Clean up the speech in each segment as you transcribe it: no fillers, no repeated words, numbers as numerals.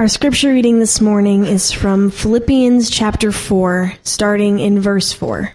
Our scripture reading this morning is from Philippians chapter 4, starting in verse 4.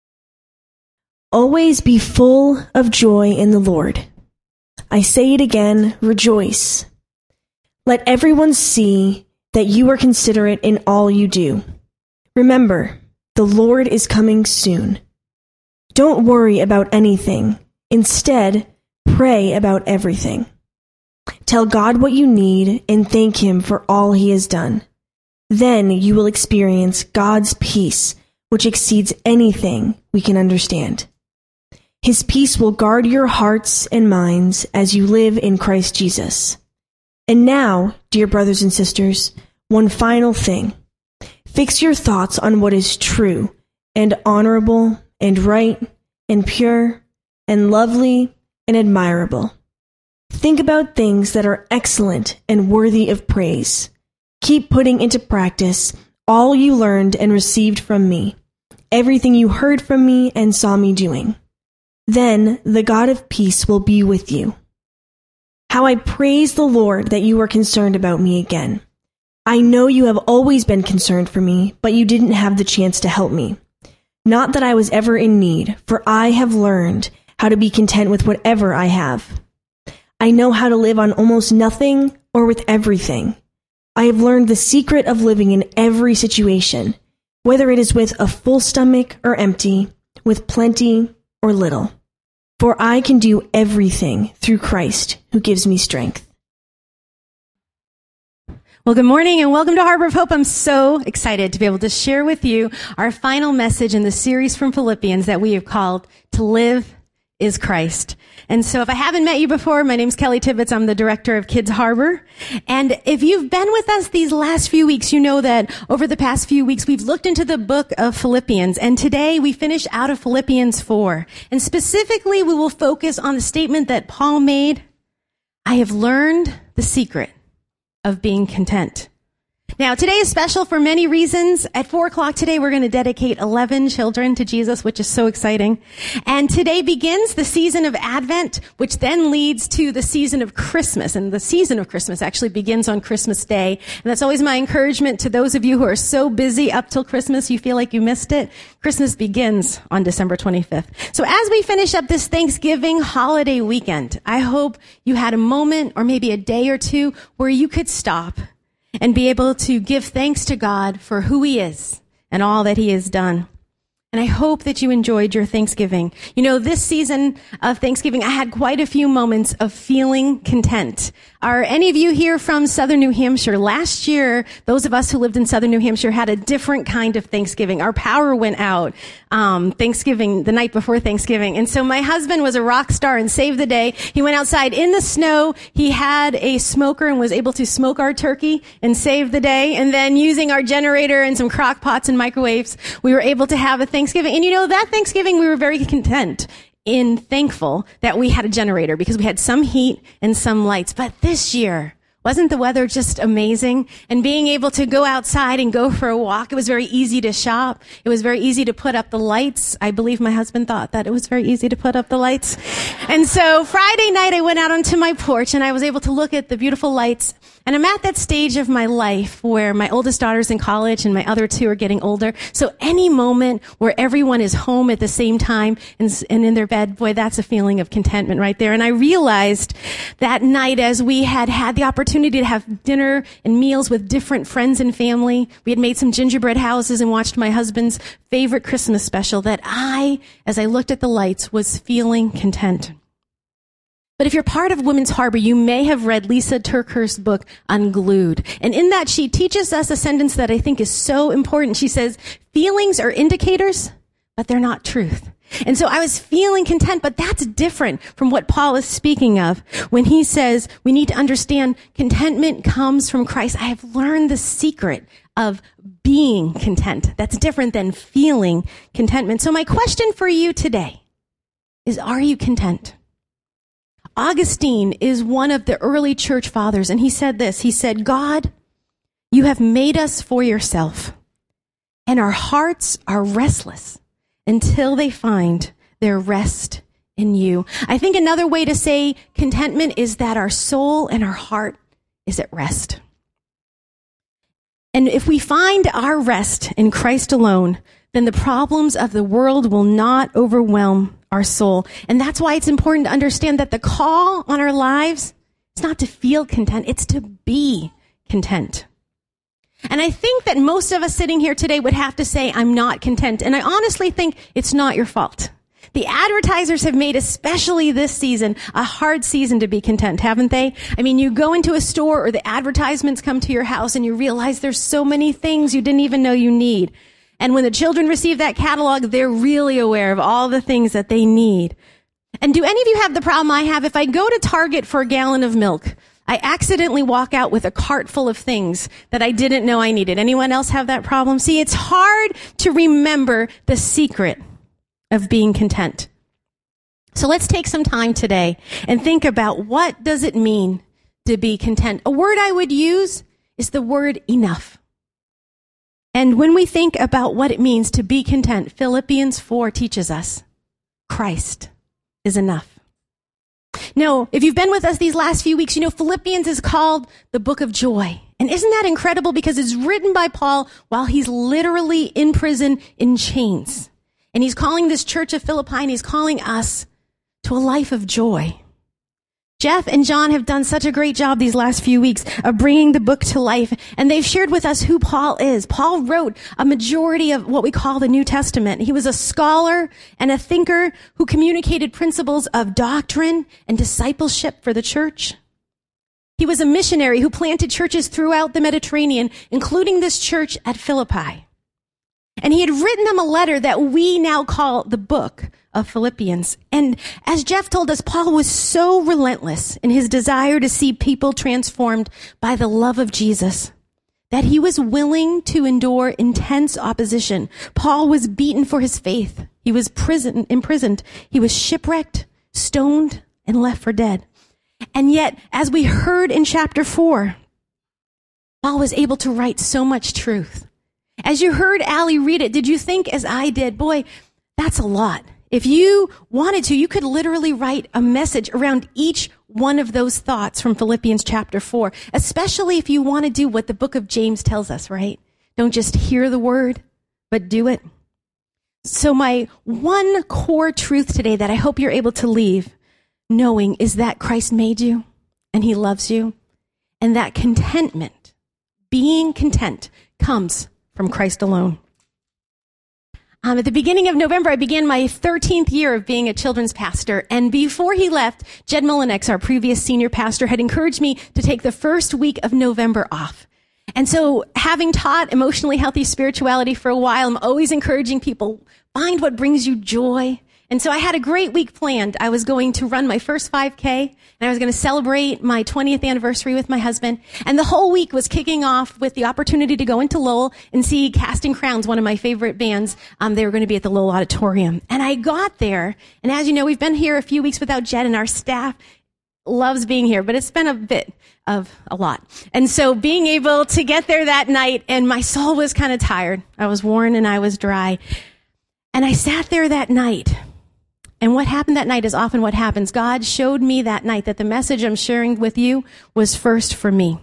Always be full of joy in the Lord. I say it again, rejoice. Let everyone see that you are considerate in all you do. Remember, the Lord is coming soon. Don't worry about anything. Instead, pray about everything. Tell God what you need and thank Him for all He has done. Then you will experience God's peace, which exceeds anything we can understand. His peace will guard your hearts and minds as you live in Christ Jesus. And now, dear brothers and sisters, one final thing. Fix your thoughts on what is true and honorable and right and pure and lovely and admirable. Think about things that are excellent and worthy of praise. Keep putting into practice all you learned and received from me, everything you heard from me and saw me doing. Then the God of peace will be with you. How I praise the Lord that you are concerned about me again. I know you have always been concerned for me, but you didn't have the chance to help me. Not that I was ever in need, for I have learned how to be content with whatever I have. I know how to live on almost nothing or with everything. I have learned the secret of living in every situation, whether it is with a full stomach or empty, with plenty or little. For I can do everything through Christ who gives me strength. Well, good morning and welcome to Harbor of Hope. I'm so excited to be able to share with you our final message in the series from Philippians that we have called To Live is Christ. And so if I haven't met you before, my name's Kelly Tibbetts. I'm the director of Kids Harbor. And if you've been with us these last few weeks, you know that over the past few weeks, we've looked into the book of Philippians. And today we finish out of Philippians 4. And specifically, we will focus on the statement that Paul made, I have learned the secret of being content. Now, today is special for many reasons. At 4 o'clock today, we're going to dedicate 11 children to Jesus, which is so exciting. And today begins the season of Advent, which then leads to the season of Christmas. And the season of Christmas actually begins on Christmas Day. And that's always my encouragement to those of you who are so busy up till Christmas, you feel like you missed it. Christmas begins on December 25th. So as we finish up this Thanksgiving holiday weekend, I hope you had a moment or maybe a day or two where you could stop and be able to give thanks to God for who He is and all that He has done. And I hope that you enjoyed your Thanksgiving. You know, this season of Thanksgiving, I had quite a few moments of feeling content. Are any of you here from Southern New Hampshire? Last year, those of us who lived in Southern New Hampshire had a different kind of Thanksgiving. Our power went out Thanksgiving, the night before Thanksgiving. And so my husband was a rock star and saved the day. He went outside in the snow. He had a smoker and was able to smoke our turkey and save the day. And then using our generator and some crock pots and microwaves, we were able to have a Thanksgiving. And you know, that Thanksgiving, we were very content and thankful that we had a generator because we had some heat and some lights. But this year, wasn't the weather just amazing? And being able to go outside and go for a walk, it was very easy to shop. It was very easy to put up the lights. I believe my husband thought that it was very easy to put up the lights. And so Friday night, I went out onto my porch and I was able to look at the beautiful lights. And I'm at that stage of my life where my oldest daughter's in college and my other two are getting older. So any moment where everyone is home at the same time and in their bed, boy, that's a feeling of contentment right there. And I realized that night as we had the opportunity to have dinner and meals with different friends and family, we had made some gingerbread houses and watched my husband's favorite Christmas special, that as I looked at the lights, was feeling content. But if you're part of Women's Harbor, you may have read Lisa TerKeurst's book, Unglued. And in that, she teaches us a sentence that I think is so important. She says, feelings are indicators, but they're not truth. And so I was feeling content, but that's different from what Paul is speaking of when he says we need to understand contentment comes from Christ. I have learned the secret of being content. That's different than feeling contentment. So my question for you today is, are you content? Augustine is one of the early church fathers, and he said this. He said, God, you have made us for yourself, and our hearts are restless until they find their rest in you. I think another way to say contentment is that our soul and our heart is at rest. And if we find our rest in Christ alone, then the problems of the world will not overwhelm our soul. And that's why it's important to understand that the call on our lives is not to feel content, it's to be content. And I think that most of us sitting here today would have to say, I'm not content. And I honestly think it's not your fault. The advertisers have made, especially this season, a hard season to be content, haven't they? I mean, you go into a store or the advertisements come to your house and you realize there's so many things you didn't even know you need. And when the children receive that catalog, they're really aware of all the things that they need. And do any of you have the problem I have? If I go to Target for a gallon of milk, I accidentally walk out with a cart full of things that I didn't know I needed. Anyone else have that problem? See, it's hard to remember the secret of being content. So let's take some time today and think about, what does it mean to be content? A word I would use is the word enough. And when we think about what it means to be content, Philippians 4 teaches us Christ is enough. Now, if you've been with us these last few weeks, you know Philippians is called the book of joy. And isn't that incredible? Because it's written by Paul while he's literally in prison in chains. And he's calling this church of Philippi, and he's calling us to a life of joy. Jeff and John have done such a great job these last few weeks of bringing the book to life, and they've shared with us who Paul is. Paul wrote a majority of what we call the New Testament. He was a scholar and a thinker who communicated principles of doctrine and discipleship for the church. He was a missionary who planted churches throughout the Mediterranean, including this church at Philippi. And he had written them a letter that we now call the book of Philippians. And as Jeff told us, Paul was so relentless in his desire to see people transformed by the love of Jesus that he was willing to endure intense opposition. Paul was beaten for his faith. He was imprisoned. He was shipwrecked, stoned, and left for dead. And yet, as we heard in chapter 4, Paul was able to write so much truth. As you heard Allie read it, did you think as I did, boy, that's a lot. If you wanted to, you could literally write a message around each one of those thoughts from Philippians chapter 4, especially if you want to do what the book of James tells us, right? Don't just hear the word, but do it. So my one core truth today that I hope you're able to leave knowing is that Christ made you and he loves you, and that contentment, being content, comes from Christ alone. At the beginning of November, I began my 13th year of being a children's pastor. And before he left, Jed Mullinex, our previous senior pastor, had encouraged me to take the first week of November off. And so, having taught emotionally healthy spirituality for a while, I'm always encouraging people, find what brings you joy. And so I had a great week planned. I was going to run my first 5K, and I was going to celebrate my 20th anniversary with my husband. And the whole week was kicking off with the opportunity to go into Lowell and see Casting Crowns, one of my favorite bands. They were going to be at the Lowell Auditorium. And I got there, and as you know, we've been here a few weeks without Jed, and our staff loves being here, but it's been a bit of a lot. And so being able to get there that night, and my soul was kind of tired. I was worn and I was dry. And I sat there that night. And what happened that night is often what happens. God showed me that night that the message I'm sharing with you was first for me.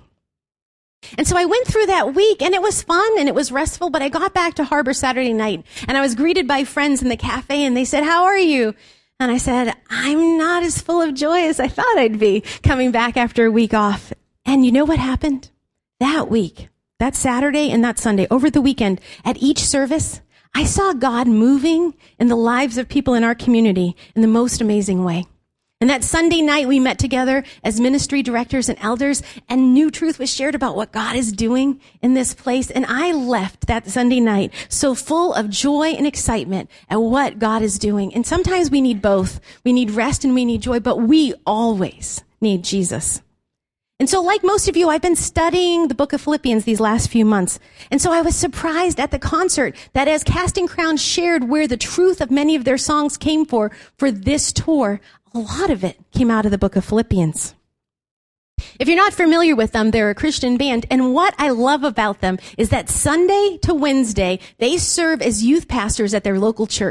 And so I went through that week, and it was fun and it was restful, but I got back to Harbor Saturday night, and I was greeted by friends in the cafe, and they said, "How are you?" And I said, "I'm not as full of joy as I thought I'd be coming back after a week off." And you know what happened? That week, that Saturday and that Sunday, over the weekend, at each service, I saw God moving in the lives of people in our community in the most amazing way. And that Sunday night, we met together as ministry directors and elders, and new truth was shared about what God is doing in this place. And I left that Sunday night so full of joy and excitement at what God is doing. And sometimes we need both. We need rest and we need joy, but we always need Jesus. And so like most of you, I've been studying the book of Philippians these last few months. And so I was surprised at the concert that as Casting Crowns shared where the truth of many of their songs came for this tour, a lot of it came out of the book of Philippians. If you're not familiar with them, they're a Christian band. And what I love about them is that Sunday to Wednesday, they serve as youth pastors at their local church.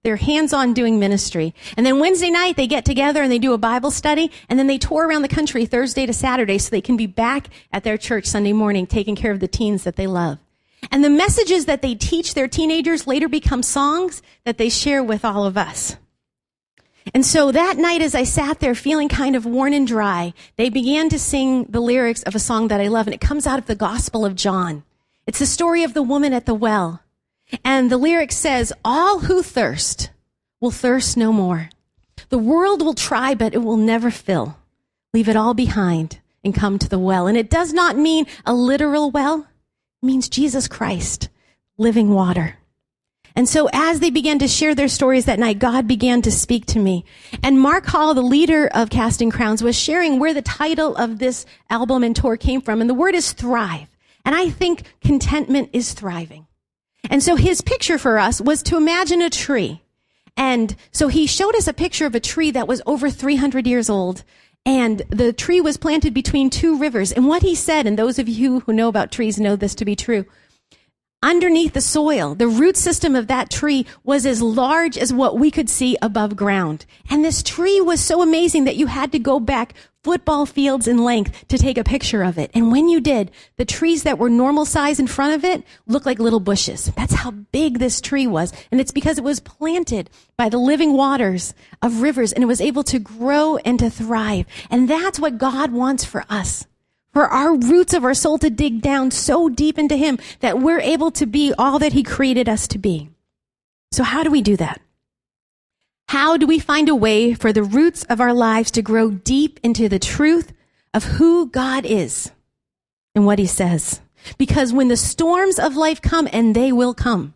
They're hands-on doing ministry. And then Wednesday night, they get together and they do a Bible study, and then they tour around the country Thursday to Saturday so they can be back at their church Sunday morning taking care of the teens that they love. And the messages that they teach their teenagers later become songs that they share with all of us. And so that night, as I sat there feeling kind of worn and dry, they began to sing the lyrics of a song that I love, and it comes out of the Gospel of John. It's the story of the woman at the well. And the lyric says, "All who thirst will thirst no more. The world will try, but it will never fill. Leave it all behind and come to the well." And it does not mean a literal well. It means Jesus Christ, living water. And so as they began to share their stories that night, God began to speak to me. And Mark Hall, the leader of Casting Crowns, was sharing where the title of this album and tour came from. And the word is thrive. And I think contentment is thriving. And so his picture for us was to imagine a tree. And so he showed us a picture of a tree that was over 300 years old. And the tree was planted between two rivers. And what he said, and those of you who know about trees know this to be true, underneath the soil, the root system of that tree was as large as what we could see above ground. And this tree was so amazing that you had to go back football fields in length to take a picture of it. And when you did, the trees that were normal size in front of it looked like little bushes. That's how big this tree was. And it's because it was planted by the living waters of rivers, and it was able to grow and to thrive. And that's what God wants for us. For our roots of our soul to dig down so deep into Him that we're able to be all that He created us to be. So how do we do that? How do we find a way for the roots of our lives to grow deep into the truth of who God is and what He says? Because when the storms of life come, and they will come,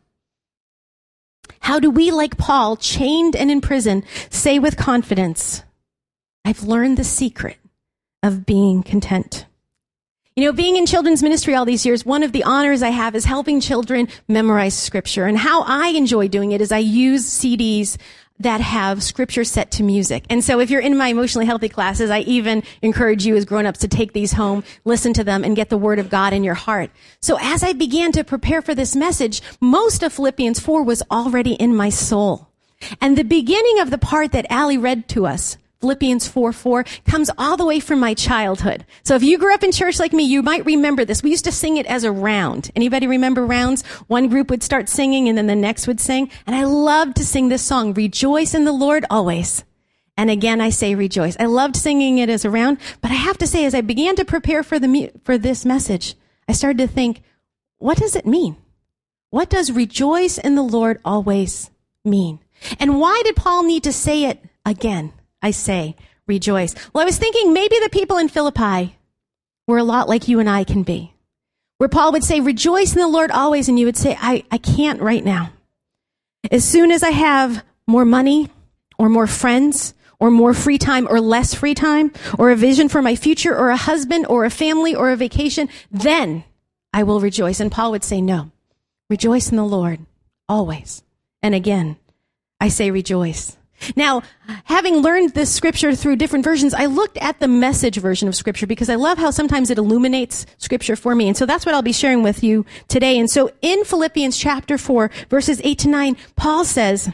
how do we, like Paul, chained and in prison, say with confidence, "I've learned the secret of being content"? You know, being in children's ministry all these years, one of the honors I have is helping children memorize scripture. And how I enjoy doing it is I use CDs that have scripture set to music. And so if you're in my emotionally healthy classes, I even encourage you as grown-ups to take these home, listen to them, and get the word of God in your heart. So as I began to prepare for this message, most of Philippians 4 was already in my soul. And the beginning of the part that Allie read to us, Philippians 4:4, comes all the way from my childhood. So if you grew up in church like me, you might remember this. We used to sing it as a round. Anybody remember rounds? One group would start singing and then the next would sing. And I loved to sing this song, "Rejoice in the Lord always." And again, I say rejoice. I loved singing it as a round, but I have to say, as I began to prepare for this message, I started to think, what does it mean? What does rejoice in the Lord always mean? And why did Paul need to say it again? I say, rejoice. Well, I was thinking maybe the people in Philippi were a lot like you and I can be, where Paul would say, "Rejoice in the Lord always," and you would say, I can't right now. As soon as I have more money or more friends or more free time or less free time or a vision for my future or a husband or a family or a vacation, then I will rejoice. And Paul would say, no, rejoice in the Lord always. And again, I say rejoice. Now, having learned this scripture through different versions, I looked at the Message version of scripture because I love how sometimes it illuminates scripture for me. And so that's what I'll be sharing with you today. And so in Philippians chapter 4, verses 8 to 9, Paul says,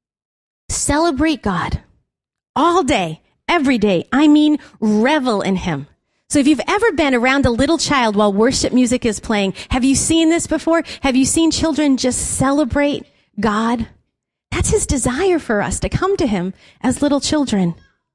celebrate God all day, every day. I mean, revel in Him. So if you've ever been around a little child while worship music is playing, have you seen this before? Have you seen children just celebrate God? That's His desire for us, to come to Him as little children.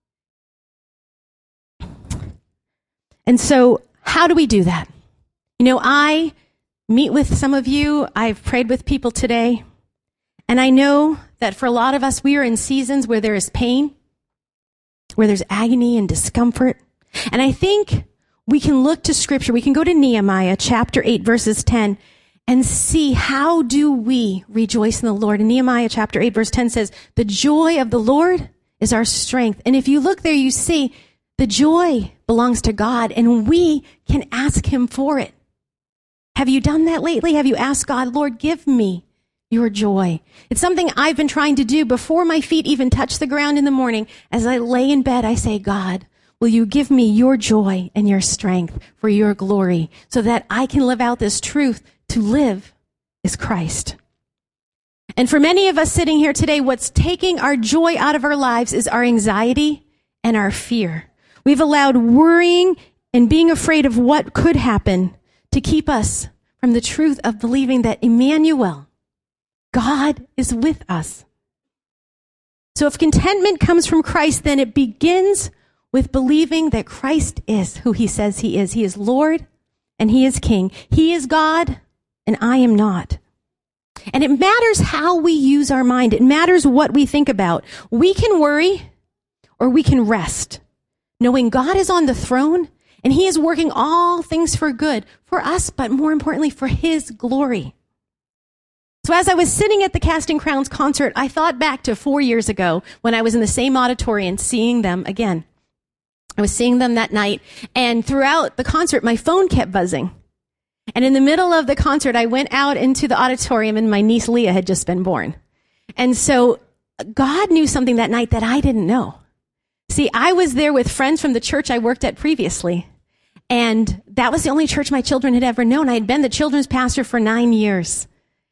And so how do we do that? You know, I meet with some of you. I've prayed with people today. And I know that for a lot of us, we are in seasons where there is pain, where there's agony and discomfort. And I think we can look to Scripture. We can go to Nehemiah chapter 8, verses 10, and see how do we rejoice in the Lord. And Nehemiah chapter 8, verse 10 says, the joy of the Lord is our strength. And if you look there, you see the joy belongs to God, and we can ask Him for it. Have you done that lately? Have you asked God, Lord, give me your joy? It's something I've been trying to do before my feet even touch the ground in the morning. As I lay in bed, I say, God, will you give me your joy and your strength for your glory so that I can live out this truth? To live is Christ. And for many of us sitting here today, what's taking our joy out of our lives is our anxiety and our fear. We've allowed worrying and being afraid of what could happen to keep us from the truth of believing that Emmanuel, God, is with us. So if contentment comes from Christ, then it begins with believing that Christ is who he says he is. He is Lord and he is King. He is God and I am not. And it matters how we use our mind. It matters what we think about. We can worry or we can rest, knowing God is on the throne and he is working all things for good for us, but more importantly, for his glory. So as I was sitting at the Casting Crowns concert, I thought back to 4 years ago when I was in the same auditorium seeing them again. I was seeing them that night, and throughout the concert, my phone kept buzzing. And in the middle of the concert, I went out into the auditorium, and my niece Leah had just been born. And so God knew something that night that I didn't know. See, I was there with friends from the church I worked at previously, and that was the only church my children had ever known. I had been the children's pastor for 9 years.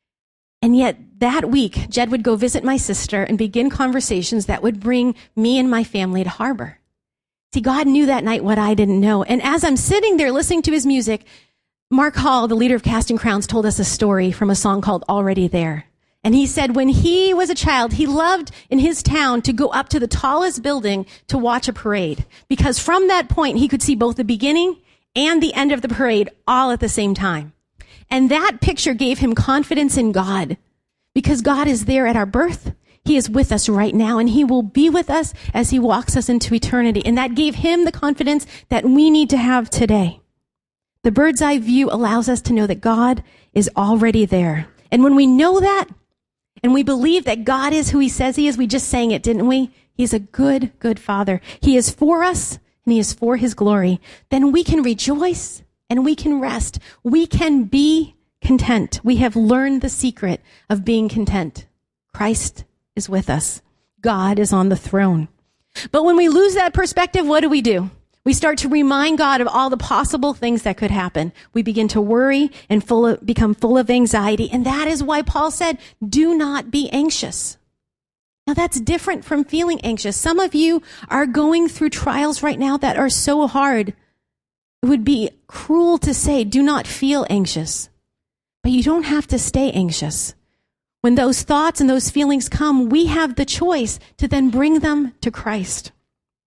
And yet that week, Jed would go visit my sister and begin conversations that would bring me and my family to Harbor. See, God knew that night what I didn't know. And as I'm sitting there listening to his music, Mark Hall, the leader of Casting Crowns, told us a story from a song called Already There. And he said when he was a child, he loved in his town to go up to the tallest building to watch a parade. Because from that point, he could see both the beginning and the end of the parade all at the same time. And that picture gave him confidence in God, because God is there at our birth. He is with us right now, and he will be with us as he walks us into eternity. And that gave him the confidence that we need to have today. The bird's eye view allows us to know that God is already there. And when we know that, and we believe that God is who he says he is, we just sang it, didn't we? He's a good, good Father. He is for us, and he is for his glory. Then we can rejoice and we can rest. We can be content. We have learned the secret of being content. Christ is with us. God is on the throne. But when we lose that perspective, what do? We start to remind God of all the possible things that could happen. We begin to worry and become full of anxiety. And that is why Paul said, do not be anxious. Now that's different from feeling anxious. Some of you are going through trials right now that are so hard. It would be cruel to say, do not feel anxious. But you don't have to stay anxious. When those thoughts and those feelings come, we have the choice to then bring them to Christ.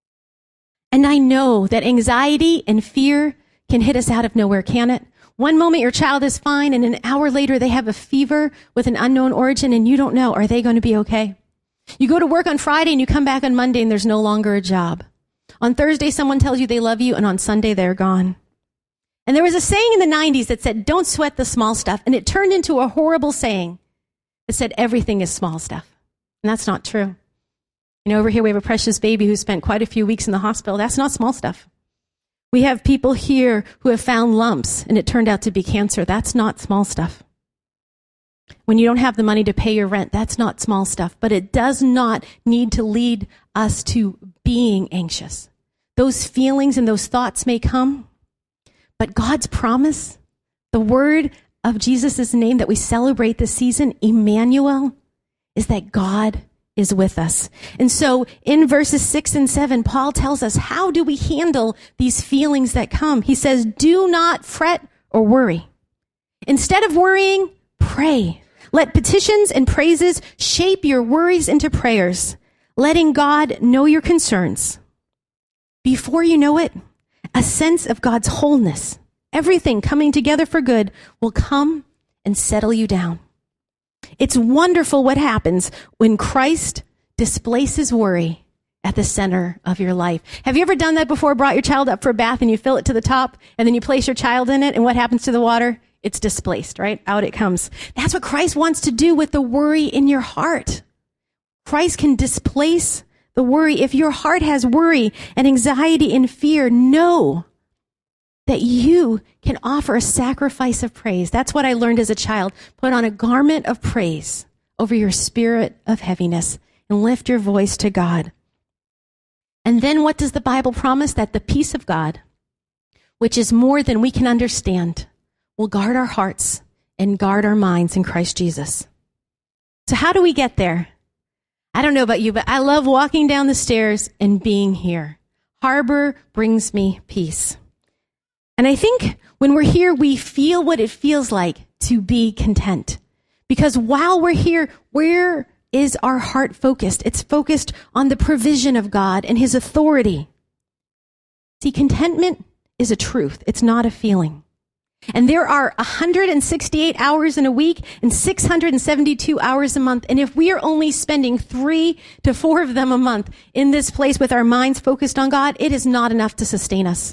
And I know that anxiety and fear can hit us out of nowhere, can it? One moment your child is fine, and an hour later they have a fever with an unknown origin, and you don't know, are they going to be okay? You go to work on Friday and you come back on Monday and there's no longer a job. On Thursday, someone tells you they love you, and on Sunday, they're gone. And there was a saying in the 90s that said, don't sweat the small stuff. And it turned into a horrible saying that said, everything is small stuff. And that's not true. You know, over here we have a precious baby who spent quite a few weeks in the hospital. That's not small stuff. We have people here who have found lumps, and it turned out to be cancer. That's not small stuff. When you don't have the money to pay your rent, that's not small stuff. But it does not need to lead us to being anxious. Those feelings and those thoughts may come, but God's promise, the word of Jesus' name that we celebrate this season, Emmanuel, is that God is with us. And so in verses 6 and 7, Paul tells us, how do we handle these feelings that come? He says, do not fret or worry. Instead of worrying, pray. Let petitions and praises shape your worries into prayers, letting God know your concerns. Before you know it, a sense of God's wholeness, everything coming together for good, will come and settle you down. It's wonderful what happens when Christ displaces worry at the center of your life. Have you ever done that before? Brought your child up for a bath and you fill it to the top and then you place your child in it, and what happens to the water? It's displaced, right? Out it comes. That's what Christ wants to do with the worry in your heart. Christ can displace the worry. If your heart has worry and anxiety and fear, know that you can offer a sacrifice of praise. That's what I learned as a child. Put on a garment of praise over your spirit of heaviness and lift your voice to God. And then what does the Bible promise? That the peace of God, which is more than we can understand, will guard our hearts and guard our minds in Christ Jesus. So how do we get there? I don't know about you, but I love walking down the stairs and being here. Harbor brings me peace. And I think when we're here, we feel what it feels like to be content. Because while we're here, where is our heart focused? It's focused on the provision of God and His authority. See, contentment is a truth. It's not a feeling. And there are 168 hours in a week and 672 hours a month. And if we are only spending 3 to 4 of them a month in this place with our minds focused on God, it is not enough to sustain us.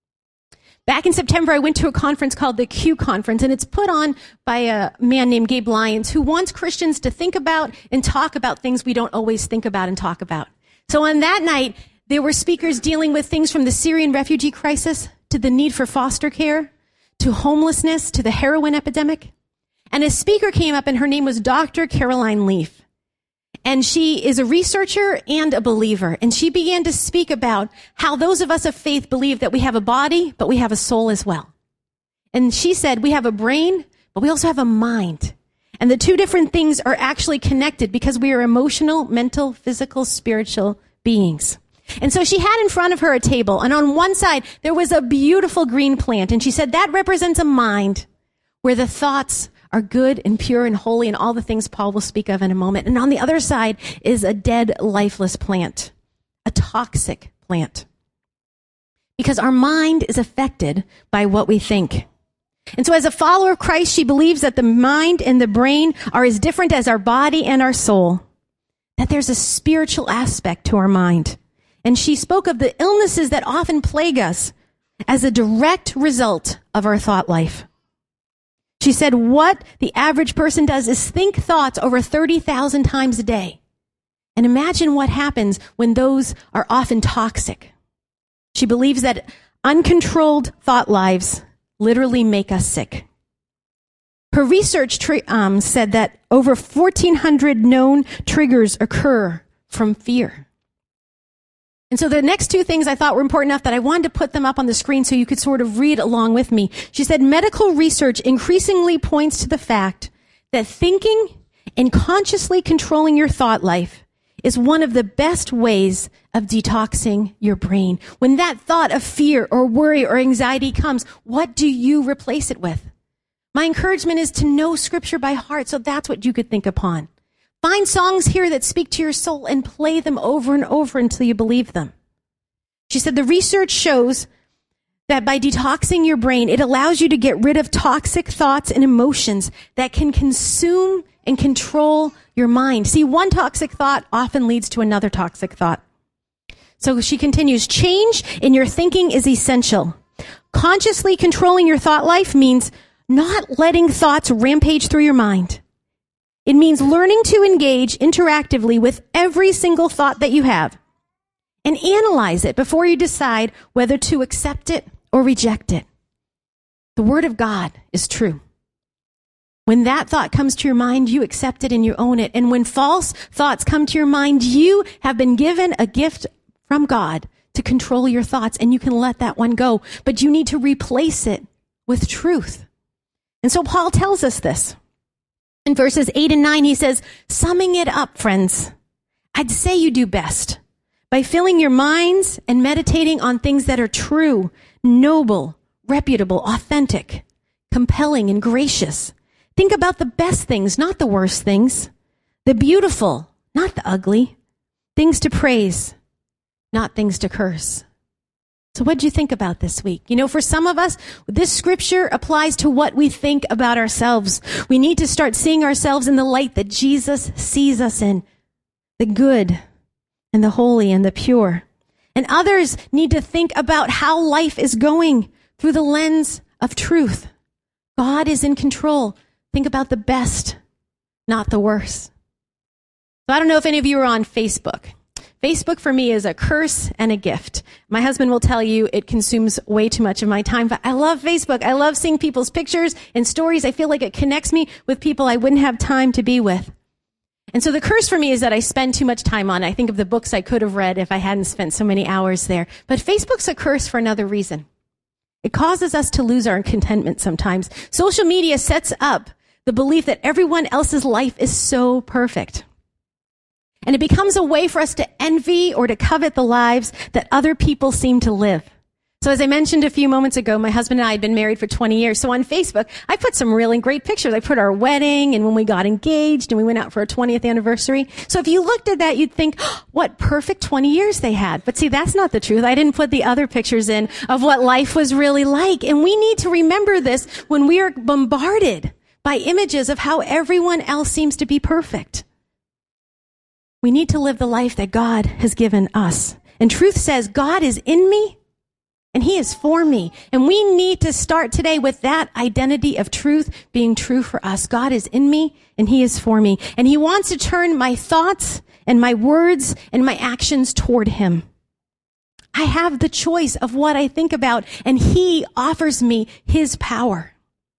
Back in September, I went to a conference called the Q Conference, and it's put on by a man named Gabe Lyons, who wants Christians to think about and talk about things we don't always think about and talk about. So on that night, there were speakers dealing with things from the Syrian refugee crisis to the need for foster care, to homelessness, to the heroin epidemic. And a speaker came up, and her name was Dr. Caroline Leaf. And she is a researcher and a believer. And she began to speak about how those of us of faith believe that we have a body, but we have a soul as well. And she said we have a brain, but we also have a mind. And the two different things are actually connected because we are emotional, mental, physical, spiritual beings. And so she had in front of her a table, and on one side there was a beautiful green plant, and she said that represents a mind where the thoughts are good and pure and holy and all the things Paul will speak of in a moment. And on the other side is a dead, lifeless plant, a toxic plant. Because our mind is affected by what we think. And so as a follower of Christ, she believes that the mind and the brain are as different as our body and our soul, that there's a spiritual aspect to our mind. And she spoke of the illnesses that often plague us as a direct result of our thought life. She said what the average person does is think thoughts over 30,000 times a day. And imagine what happens when those are often toxic. She believes that uncontrolled thought lives literally make us sick. Her research said that over 1,400 known triggers occur from fear. And so the next two things I thought were important enough that I wanted to put them up on the screen so you could sort of read along with me. She said medical research increasingly points to the fact that thinking and consciously controlling your thought life is one of the best ways of detoxing your brain. When that thought of fear or worry or anxiety comes, what do you replace it with? My encouragement is to know Scripture by heart, so that's what you could think upon. Find songs here that speak to your soul and play them over and over until you believe them. She said the research shows that by detoxing your brain, it allows you to get rid of toxic thoughts and emotions that can consume and control your mind. See, one toxic thought often leads to another toxic thought. So she continues, change in your thinking is essential. Consciously controlling your thought life means not letting thoughts rampage through your mind. It means learning to engage interactively with every single thought that you have and analyze it before you decide whether to accept it or reject it. The Word of God is true. When that thought comes to your mind, you accept it and you own it. And when false thoughts come to your mind, you have been given a gift from God to control your thoughts, and you can let that one go. But you need to replace it with truth. And so Paul tells us this. In verses 8 and 9, he says, summing it up, friends, I'd say you do best by filling your minds and meditating on things that are true, noble, reputable, authentic, compelling, and gracious. Think about the best things, not the worst things, the beautiful, not the ugly, things to praise, not things to curse. So what did you think about this week? You know, for some of us, this scripture applies to what we think about ourselves. We need to start seeing ourselves in the light that Jesus sees us in, the good and the holy and the pure. And others need to think about how life is going through the lens of truth. God is in control. Think about the best, not the worst. So I don't know if any of you are on Facebook. Facebook for me is a curse and a gift. My husband will tell you it consumes way too much of my time, but I love Facebook. I love seeing people's pictures and stories. I feel like it connects me with people I wouldn't have time to be with. And so the curse for me is that I spend too much time on it. I think of the books I could have read if I hadn't spent so many hours there. But Facebook's a curse for another reason. It causes us to lose our contentment sometimes. Social media sets up the belief that everyone else's life is so perfect. And it becomes a way for us to envy or to covet the lives that other people seem to live. So as I mentioned a few moments ago, my husband and I had been married for 20 years. So on Facebook, I put some really great pictures. I put our wedding and when we got engaged and we went out for our 20th anniversary. So if you looked at that, you'd think, oh, what perfect 20 years they had. But see, that's not the truth. I didn't put the other pictures in of what life was really like. And we need to remember this when we are bombarded by images of how everyone else seems to be perfect. We need to live the life that God has given us. And truth says God is in me and he is for me. And we need to start today with that identity of truth being true for us. God is in me and he is for me. And he wants to turn my thoughts and my words and my actions toward him. I have the choice of what I think about, and he offers me his power.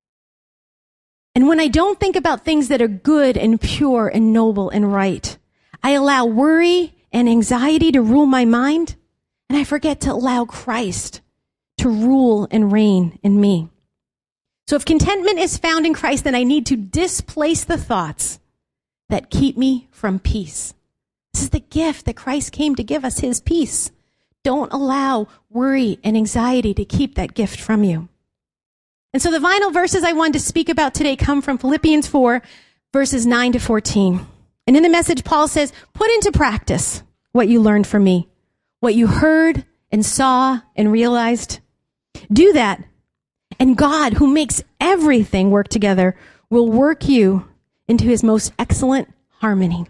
And when I don't think about things that are good and pure and noble and right, I allow worry and anxiety to rule my mind, and I forget to allow Christ to rule and reign in me. So if contentment is found in Christ, then I need to displace the thoughts that keep me from peace. This is the gift that Christ came to give us, his peace. Don't allow worry and anxiety to keep that gift from you. And so the final verses I wanted to speak about today come from Philippians 4, verses 9 to 14. And in the message, Paul says, put into practice what you learned from me, what you heard and saw and realized. Do that, and God, who makes everything work together, will work you into his most excellent harmony.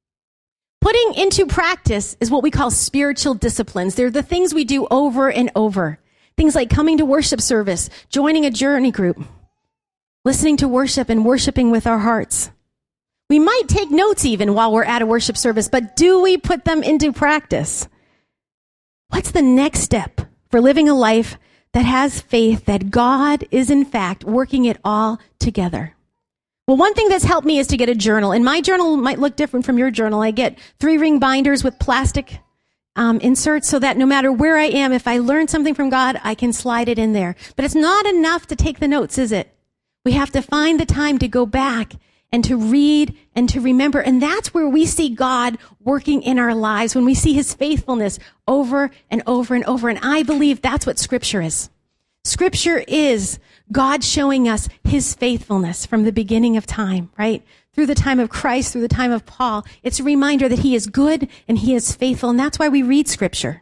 Putting into practice is what we call spiritual disciplines. They're the things we do over and over. Things like coming to worship service, joining a journey group, listening to worship and worshiping with our hearts. We might take notes even while we're at a worship service, but do we put them into practice? What's the next step for living a life that has faith that God is in fact working it all together? Well, one thing that's helped me is to get a journal. And my journal might look different from your journal. I get 3-ring binders with plastic inserts so that no matter where I am, if I learn something from God, I can slide it in there. But it's not enough to take the notes, is it? We have to find the time to go back and to read and to remember. And that's where we see God working in our lives, when we see his faithfulness over and over and over. And I believe that's what Scripture is. Scripture is God showing us his faithfulness from the beginning of time, right? Through the time of Christ, through the time of Paul. It's a reminder that he is good and he is faithful. And that's why we read Scripture.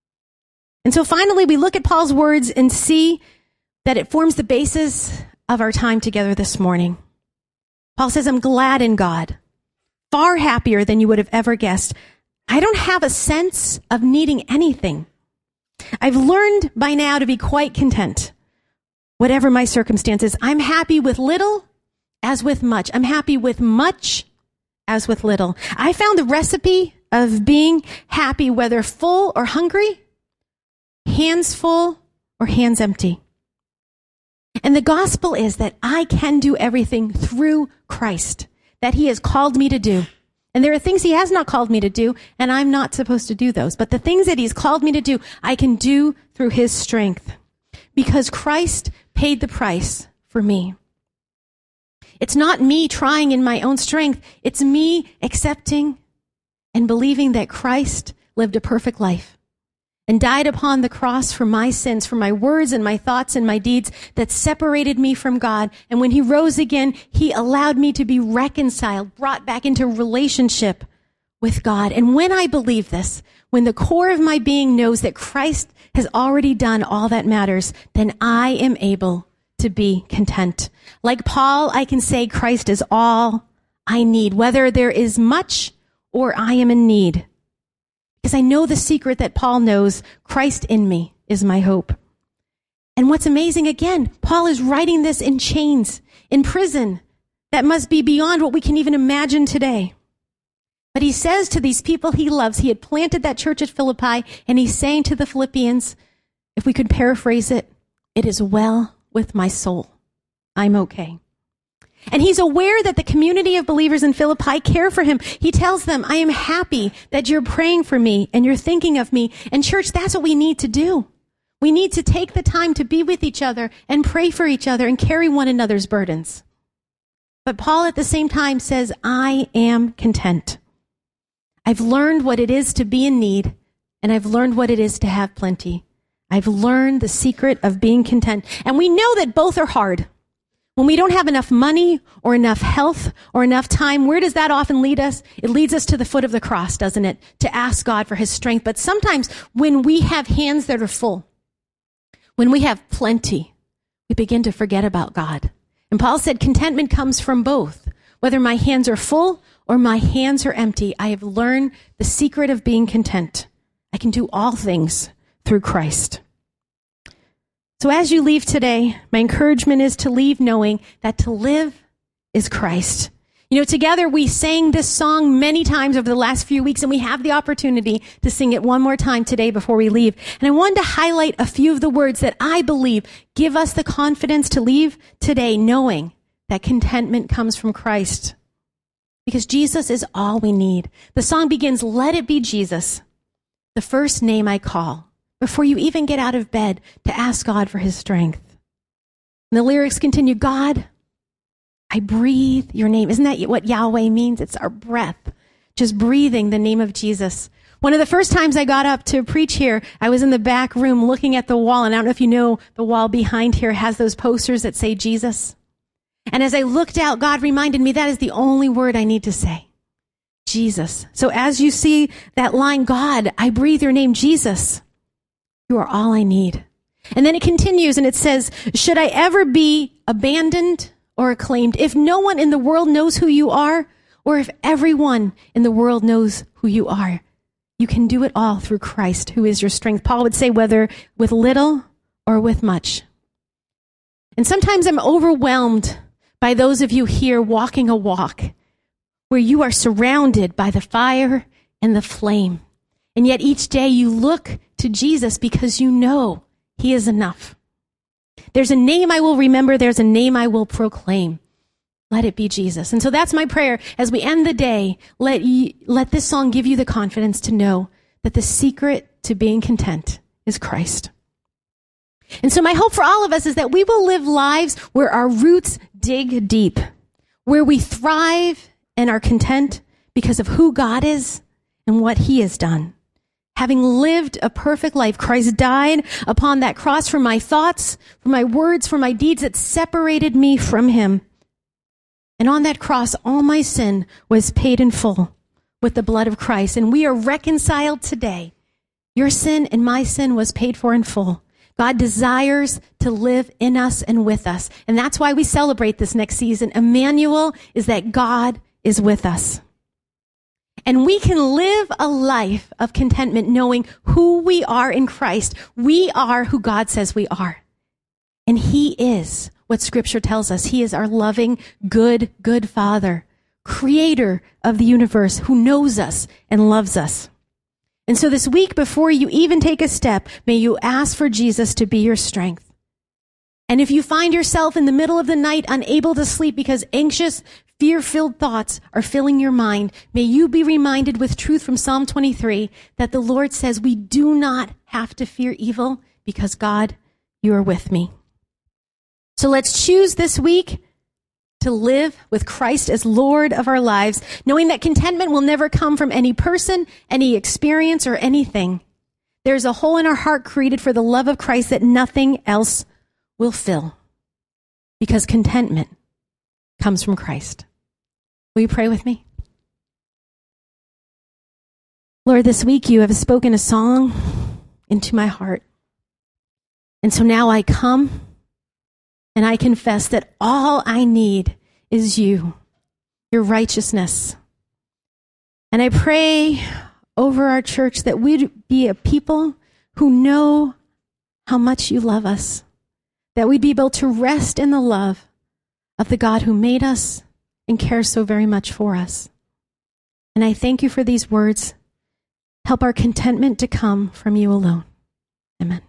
And so finally, we look at Paul's words and see that it forms the basis of our time together this morning. Paul says, I'm glad in God, far happier than you would have ever guessed. I don't have a sense of needing anything. I've learned by now to be quite content, whatever my circumstances. I'm happy with little as with much. I'm happy with much as with little. I found the recipe of being happy, whether full or hungry, hands full or hands empty. And the gospel is that I can do everything through Christ, that he has called me to do. And there are things he has not called me to do, and I'm not supposed to do those. But the things that he's called me to do, I can do through his strength, because Christ paid the price for me. It's not me trying in my own strength. It's me accepting and believing that Christ lived a perfect life and died upon the cross for my sins, for my words and my thoughts and my deeds that separated me from God. And when he rose again, he allowed me to be reconciled, brought back into relationship with God. And when I believe this, when the core of my being knows that Christ has already done all that matters, then I am able to be content. Like Paul, I can say Christ is all I need, whether there is much or I am in need. Because I know the secret that Paul knows, Christ in me is my hope. And what's amazing, again, Paul is writing this in chains, in prison. That must be beyond what we can even imagine today. But he says to these people he loves, he had planted that church at Philippi, and he's saying to the Philippians, if we could paraphrase it, it is well with my soul. I'm okay. And he's aware that the community of believers in Philippi care for him. He tells them, I am happy that you're praying for me and you're thinking of me. And church, that's what we need to do. We need to take the time to be with each other and pray for each other and carry one another's burdens. But Paul at the same time says, I am content. I've learned what it is to be in need, and I've learned what it is to have plenty. I've learned the secret of being content. And we know that both are hard. When we don't have enough money or enough health or enough time, where does that often lead us? It leads us to the foot of the cross, doesn't it? To ask God for his strength. But sometimes when we have hands that are full, when we have plenty, we begin to forget about God. And Paul said contentment comes from both. Whether my hands are full or my hands are empty, I have learned the secret of being content. I can do all things through Christ. So as you leave today, my encouragement is to leave knowing that to live is Christ. You know, together we sang this song many times over the last few weeks, and we have the opportunity to sing it one more time today before we leave. And I wanted to highlight a few of the words that I believe give us the confidence to leave today knowing that contentment comes from Christ. Because Jesus is all we need. The song begins, let it be Jesus, the first name I call, before you even get out of bed to ask God for his strength. And the lyrics continue, God, I breathe your name. Isn't that what Yahweh means? It's our breath, just breathing the name of Jesus. One of the first times I got up to preach here, I was in the back room looking at the wall, and I don't know if you know, the wall behind here has those posters that say Jesus. And as I looked out, God reminded me that is the only word I need to say, Jesus. So as you see that line, God, I breathe your name, Jesus, you are all I need. And then it continues and it says, should I ever be abandoned or acclaimed, if no one in the world knows who you are, or if everyone in the world knows who you are, you can do it all through Christ, who is your strength. Paul would say, whether with little or with much. And sometimes I'm overwhelmed by those of you here walking a walk where you are surrounded by the fire and the flame. And yet each day you look to Jesus because you know he is enough. There's a name I will remember. There's a name I will proclaim. Let it be Jesus. And so that's my prayer. As we end the day, let this song give you the confidence to know that the secret to being content is Christ. And so my hope for all of us is that we will live lives where our roots dig deep, where we thrive and are content because of who God is and what he has done. Having lived a perfect life, Christ died upon that cross for my thoughts, for my words, for my deeds that separated me from him. And on that cross, all my sin was paid in full with the blood of Christ. And we are reconciled today. Your sin and my sin was paid for in full. God desires to live in us and with us. And that's why we celebrate this next season. Emmanuel is that God is with us. And we can live a life of contentment knowing who we are in Christ. We are who God says we are. And he is what Scripture tells us. He is our loving, good Father, creator of the universe, who knows us and loves us. And so this week, before you even take a step, may you ask for Jesus to be your strength. And if you find yourself in the middle of the night unable to sleep because anxious, fear-filled thoughts are filling your mind, may you be reminded with truth from Psalm 23 that the Lord says we do not have to fear evil because, God, you are with me. So let's choose this week to live with Christ as Lord of our lives, knowing that contentment will never come from any person, any experience, or anything. There's a hole in our heart created for the love of Christ that nothing else will fill, because contentment comes from Christ. Will you pray with me? Lord, this week you have spoken a song into my heart. And so now I come and I confess that all I need is you, your righteousness. And I pray over our church that we'd be a people who know how much you love us, that we'd be able to rest in the love of the God who made us and cares so very much for us. And I thank you for these words. Help our contentment to come from you alone. Amen.